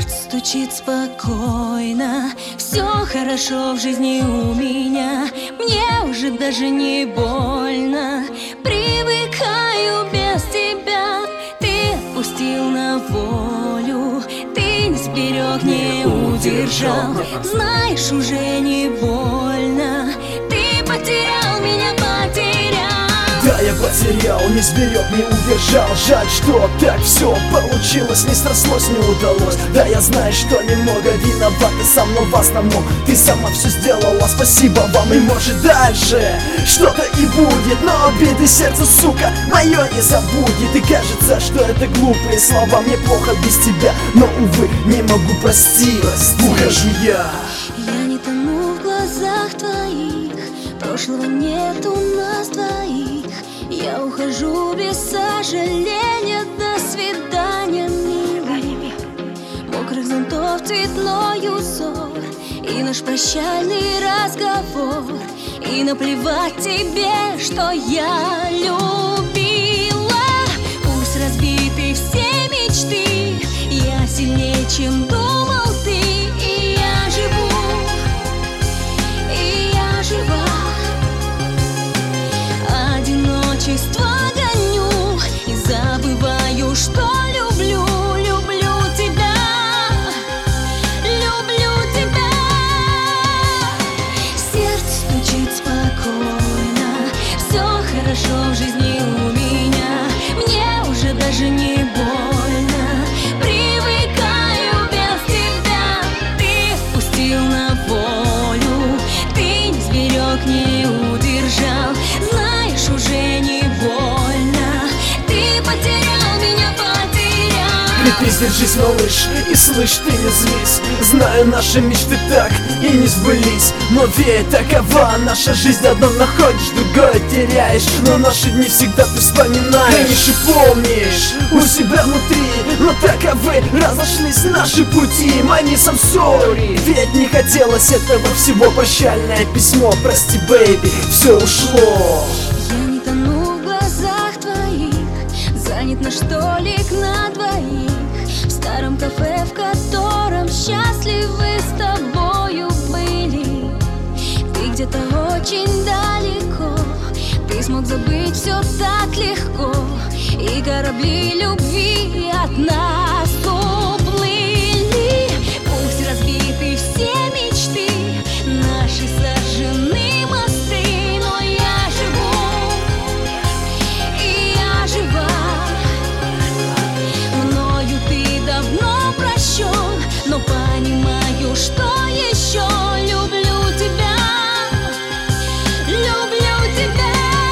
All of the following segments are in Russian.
Сердце стучит спокойно, все хорошо в жизни у меня. Мне уже даже не больно, привыкаю без тебя. Ты отпустил на волю, ты не сберег, не удержал. Знаешь, уже не больно, ты потерял меня, потерял. Да, я потерял, не сберег, не удержал. Жаль, что так все получилось, не срослось, не удалось. Да, я знаю, что немного виноват и сам, но в основном ты сама все сделала, спасибо вам. И может дальше что-то и будет, но обиды сердца, сука, мое не забудет. И кажется, что это глупые слова, мне плохо без тебя, но, увы, не могу простить. Ухожу я. Я не тону в глазах твоих, прошлого нет у нас двоих. Я ухожу без сожаления, до свидания, милый. Мокрых зонтов цветной узор и наш прощальный разговор. И наплевать тебе, что я любила. Пусть разбиты все мечты, я сильнее, чем думал ты. И я живу, и я жива. Одиночество гоню и забываю, что люблю, люблю тебя, люблю тебя. Сердце стучит спокойно, все хорошо в жизни у меня. Мне уже даже не больно, привыкаю без тебя. Ты отпустил на волю, ты не сберег, не удержал. Знаешь, уже не больно, ты потерял меня, потерял. Ты сдержись, малыш, и слышь, ты не злись. Знаю, наши мечты так и не сбылись, но ведь такова наша жизнь. Одно находишь, другое теряешь, но наши дни всегда ты вспоминаешь. Конечно, помнишь у себя внутри, но таковы разошлись наши пути. Мани, сам сори, ведь не хотелось этого всего. Прощальное письмо, прости, бэйби, все ушло. Я не тону в глазах твоих, занят наш столик на двоих в старом кафе, в котором счастливы с тобою были. Ты где-то очень далеко, ты смог забыть все так легко, и корабли любви от нас уплыли. Пусть разбиты все мечты, наши сожжены мосты, но я живу, и я жива. Мною ты давно прощен, но понимаю, что еще люблю тебя, люблю тебя.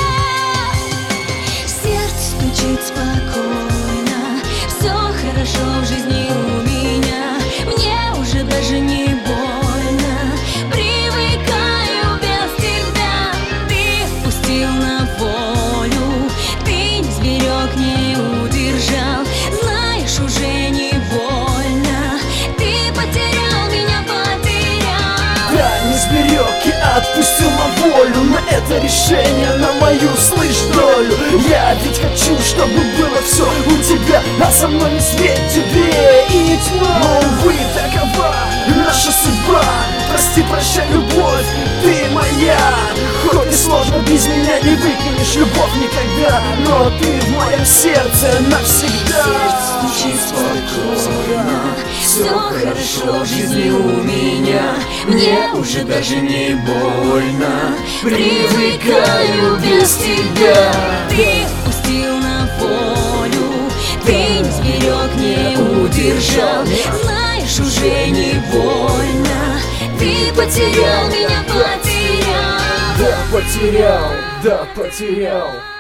Сердце стучит спокойно, все хорошо в жизни у меня. Мне уже даже не больно, привыкаю без тебя. Ты отпустил на волю, ты не сберег, не удержал. Знаешь, уже не больно, ты потерял меня, потерял. Да, не сберег и отпустил на волю, но это решение на мою, слышь, долю. Я ведь хочу, чтобы было все у тебя, а со мной не свет тебе и тьма. Но, увы, такова наша судьба. Прости, прощай, любовь, ты моя. Хоть и сложно, без меня не выкинешь любовь никогда, но ты в моем сердце навсегда. Сердце стучит спокойно, все хорошо в жизни у меня. Мне уже даже не больно, привыкаю без тебя. Ты отпустил на волю, ты не сберег, не удержал. Знаешь, уже не больно, ты потерял меня, потерял. Да, потерял, да, потерял.